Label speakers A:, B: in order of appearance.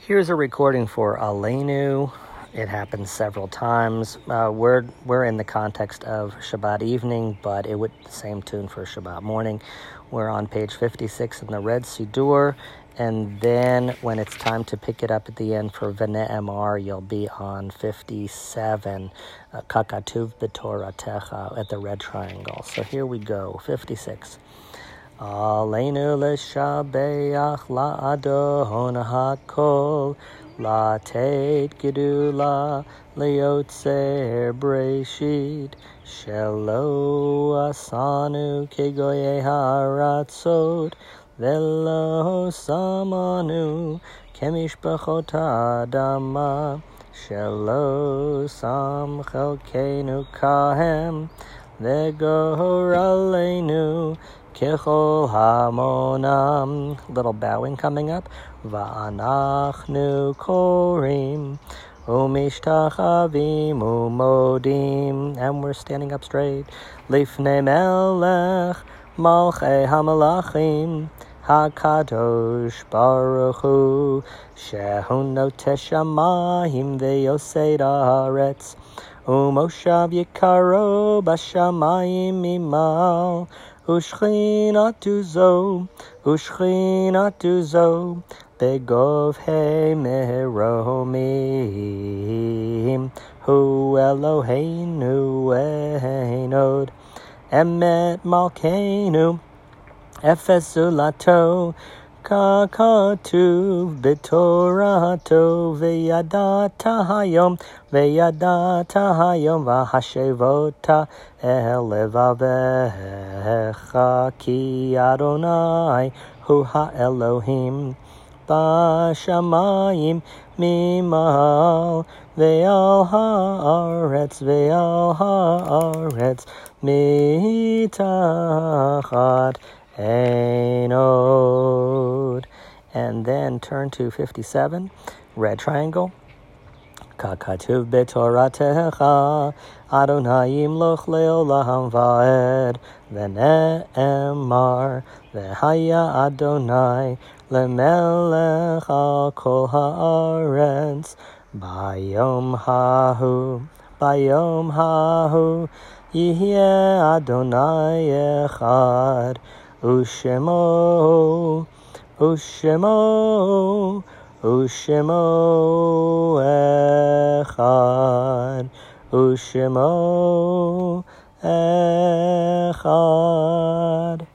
A: Here's a recording for Aleinu. It happens several times. We're in the context of Shabbat evening, but it would the same tune for Shabbat morning. We're on page 56 in the Red Siddur, and then when it's time to pick it up at the end for V'ne'emar, you'll be on 57, Kakatuv B'Toratecha at the red triangle. So here we go, 56. Aleinu l'shabeach la'adon ha'kol la'tet gedula liotzer breshit shelo asanu kegoye haratzot velo samanu kemishpachot ha'adama shelo sam chelkenu kahem v'goraleinu Kechol hamonam, little bowing coming up. Va'anachnu korim, umishtachavim umodim, and we're standing up straight. Lifnei melech, malchei hamalachim, hakadosh baruch hu, shehu noteh shamayim ve'yosei haaretz, umoshav yikaro bashamayim imal. Ushchinatu zo, begov he meromim, hu Eloheinu einod, emet malkeinu, efes zulato, kakatuv b'torato, v'yadata hayom, v'hashevota el levavecha, ki Adonai hu ha'Elohim, b'shamayim mimal, ve'al haaretz mitachat einod. And then turn to 57, red triangle. Kakatuv b'toratecha, Adonai yimloch leolam va'ed, v'ne'emar, v'haya Adonai lemelech al kol haaretz, bayom hahu, yihyeh Adonai echad, Ushemo echad.